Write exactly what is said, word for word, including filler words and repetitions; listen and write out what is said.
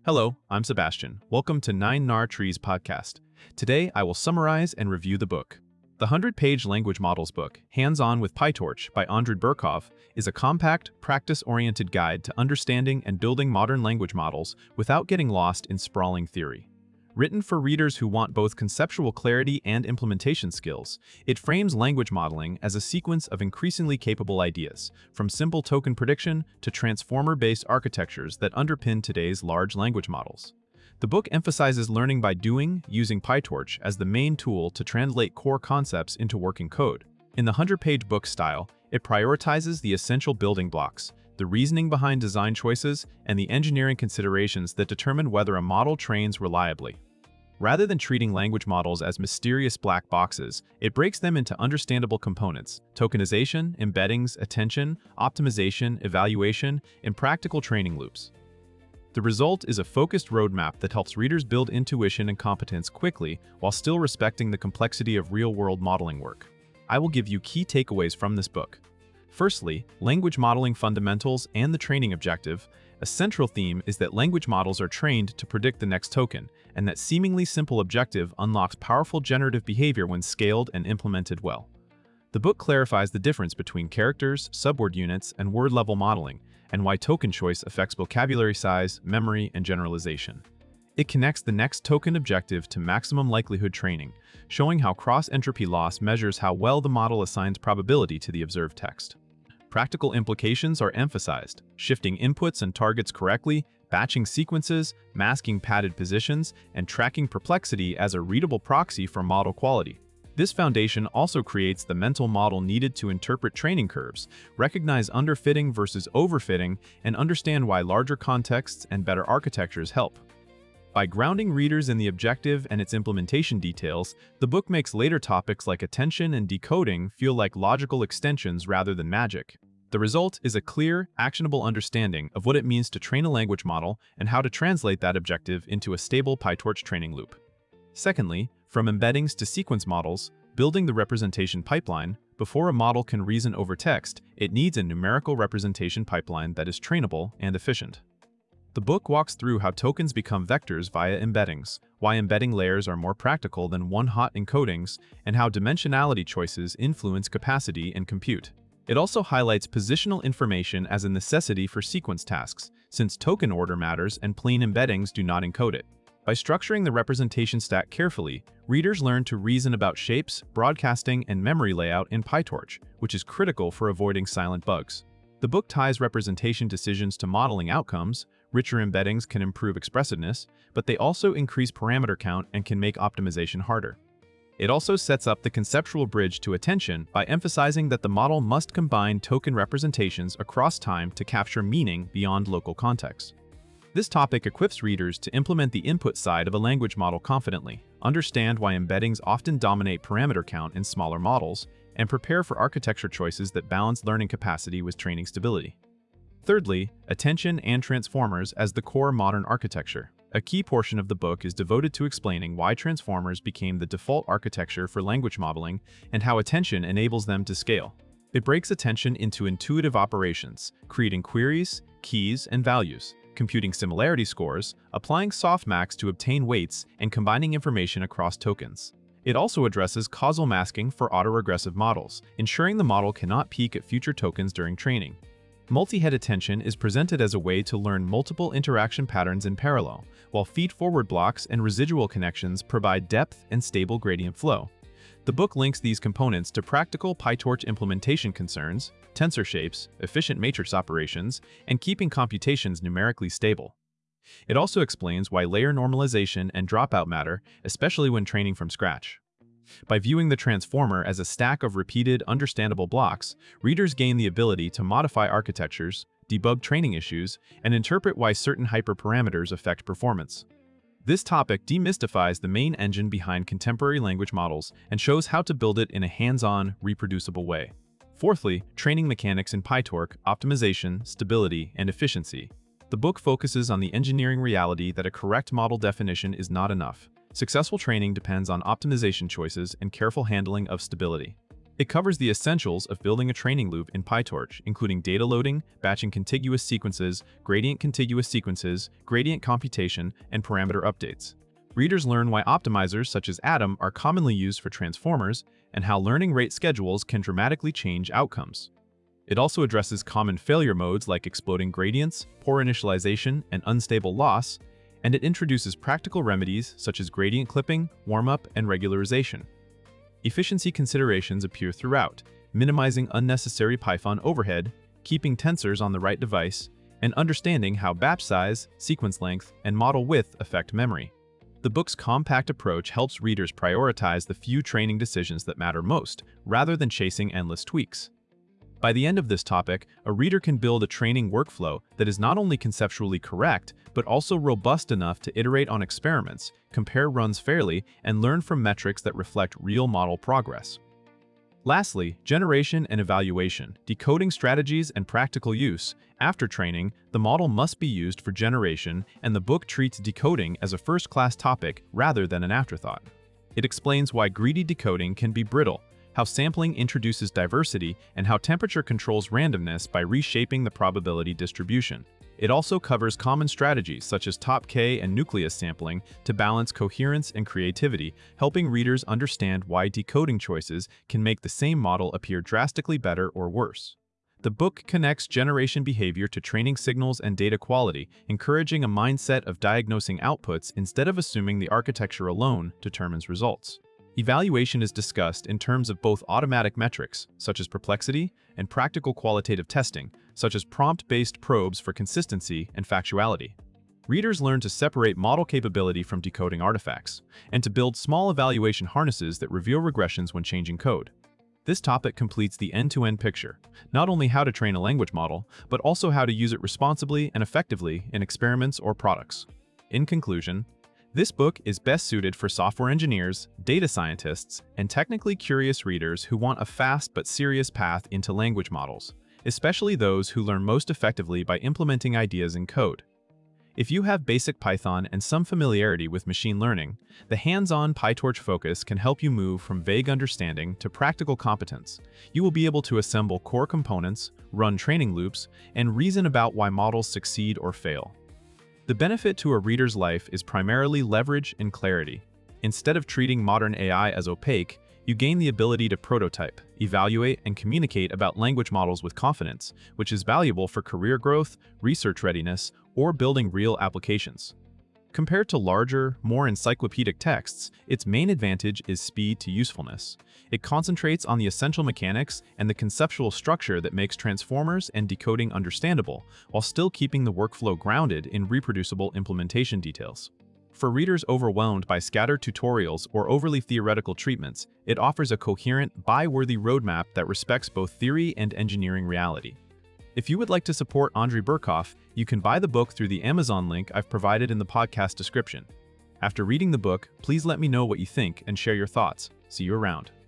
Hello, I'm Sebastian. Welcome to Nine Nar Trees podcast. Today, I will summarize and review the book. The hundred-page Language Models book, Hands-On with PyTorch by Andriy Burkov, is a compact, practice-oriented guide to understanding and building modern language models without getting lost in sprawling theory. Written for readers who want both conceptual clarity and implementation skills, it frames language modeling as a sequence of increasingly capable ideas, from simple token prediction to transformer-based architectures that underpin today's large language models. The book emphasizes learning by doing, using PyTorch as the main tool to translate core concepts into working code. In the hundred-page book style, it prioritizes the essential building blocks, the reasoning behind design choices, and the engineering considerations that determine whether a model trains reliably. Rather than treating language models as mysterious black boxes, it breaks them into understandable components: tokenization, embeddings, attention, optimization, evaluation, and practical training loops. The result is a focused roadmap that helps readers build intuition and competence quickly while still respecting the complexity of real-world modeling work. I will give you key takeaways from this book. Firstly, language modeling fundamentals and the training objective. A central theme is that language models are trained to predict the next token, and that seemingly simple objective unlocks powerful generative behavior when scaled and implemented well. The book clarifies the difference between characters, subword units, and word-level modeling, and why token choice affects vocabulary size, memory, and generalization. It connects the next token objective to maximum likelihood training, showing how cross-entropy loss measures how well the model assigns probability to the observed text. Practical implications are emphasized: shifting inputs and targets correctly, batching sequences, masking padded positions, and tracking perplexity as a readable proxy for model quality. This foundation also creates the mental model needed to interpret training curves, recognize underfitting versus overfitting, and understand why larger contexts and better architectures help. By grounding readers in the objective and its implementation details, the book makes later topics like attention and decoding feel like logical extensions rather than magic. The result is a clear, actionable understanding of what it means to train a language model and how to translate that objective into a stable PyTorch training loop. Secondly, from embeddings to sequence models, building the representation pipeline. Before a model can reason over text, it needs a numerical representation pipeline that is trainable and efficient. The book walks through how tokens become vectors via embeddings, why embedding layers are more practical than one-hot encodings, and how dimensionality choices influence capacity and compute. It also highlights positional information as a necessity for sequence tasks, since token order matters and plain embeddings do not encode it. By structuring the representation stack carefully, readers learn to reason about shapes, broadcasting, and memory layout in PyTorch, which is critical for avoiding silent bugs. The book ties representation decisions to modeling outcomes. Richer embeddings can improve expressiveness, but they also increase parameter count and can make optimization harder. It also sets up the conceptual bridge to attention by emphasizing that the model must combine token representations across time to capture meaning beyond local context. This topic equips readers to implement the input side of a language model confidently, understand why embeddings often dominate parameter count in smaller models, and prepare for architecture choices that balance learning capacity with training stability. Thirdly, attention and transformers as the core modern architecture. A key portion of the book is devoted to explaining why transformers became the default architecture for language modeling and how attention enables them to scale. It breaks attention into intuitive operations, creating queries, keys, and values, computing similarity scores, applying softmax to obtain weights, and combining information across tokens. It also addresses causal masking for autoregressive models, ensuring the model cannot peek at future tokens during training. Multi-head attention is presented as a way to learn multiple interaction patterns in parallel, while feed-forward blocks and residual connections provide depth and stable gradient flow. The book links these components to practical PyTorch implementation concerns, tensor shapes, efficient matrix operations, and keeping computations numerically stable. It also explains why layer normalization and dropout matter, especially when training from scratch. By viewing the transformer as a stack of repeated, understandable blocks, readers gain the ability to modify architectures, debug training issues, and interpret why certain hyperparameters affect performance. This topic demystifies the main engine behind contemporary language models and shows how to build it in a hands-on, reproducible way. Fourthly, training mechanics in PyTorch, optimization, stability, and efficiency. The book focuses on the engineering reality that a correct model definition is not enough. Successful training depends on optimization choices and careful handling of stability. It covers the essentials of building a training loop in PyTorch, including data loading, batching contiguous sequences, gradient contiguous sequences, gradient computation, and parameter updates. Readers learn why optimizers such as Atom are commonly used for transformers and how learning rate schedules can dramatically change outcomes. It also addresses common failure modes like exploding gradients, poor initialization, and unstable loss, and it introduces practical remedies such as gradient clipping, warm-up, and regularization. Efficiency considerations appear throughout, minimizing unnecessary Python overhead, keeping tensors on the right device, and understanding how batch size, sequence length, and model width affect memory. The book's compact approach helps readers prioritize the few training decisions that matter most, rather than chasing endless tweaks. By the end of this topic, a reader can build a training workflow that is not only conceptually correct, but also robust enough to iterate on experiments, compare runs fairly, and learn from metrics that reflect real model progress. Lastly, generation and evaluation, decoding strategies and practical use. After training, the model must be used for generation, and the book treats decoding as a first-class topic rather than an afterthought. It explains why greedy decoding can be brittle, how sampling introduces diversity, and how temperature controls randomness by reshaping the probability distribution. It also covers common strategies such as top K and nucleus sampling to balance coherence and creativity, helping readers understand why decoding choices can make the same model appear drastically better or worse. The book connects generation behavior to training signals and data quality, encouraging a mindset of diagnosing outputs instead of assuming the architecture alone determines results. Evaluation is discussed in terms of both automatic metrics, such as perplexity, and practical qualitative testing, such as prompt-based probes for consistency and factuality. Readers learn to separate model capability from decoding artifacts, and to build small evaluation harnesses that reveal regressions when changing code. This topic completes the end-to-end picture, not only how to train a language model, but also how to use it responsibly and effectively in experiments or products. In conclusion, this book is best suited for software engineers, data scientists, and technically curious readers who want a fast but serious path into language models, especially those who learn most effectively by implementing ideas in code. If you have basic Python and some familiarity with machine learning, the hands-on PyTorch focus can help you move from vague understanding to practical competence. You will be able to assemble core components, run training loops, and reason about why models succeed or fail. The benefit to a reader's life is primarily leverage and clarity. Instead of treating modern A I as opaque, you gain the ability to prototype, evaluate, and communicate about language models with confidence, which is valuable for career growth, research readiness, or building real applications. Compared to larger, more encyclopedic texts, its main advantage is speed to usefulness. It concentrates on the essential mechanics and the conceptual structure that makes transformers and decoding understandable, while still keeping the workflow grounded in reproducible implementation details. For readers overwhelmed by scattered tutorials or overly theoretical treatments, it offers a coherent, buy-worthy roadmap that respects both theory and engineering reality. If you would like to support Andrei Burkov, you can buy the book through the Amazon link I've provided in the podcast description. After reading the book, please let me know what you think and share your thoughts. See you around.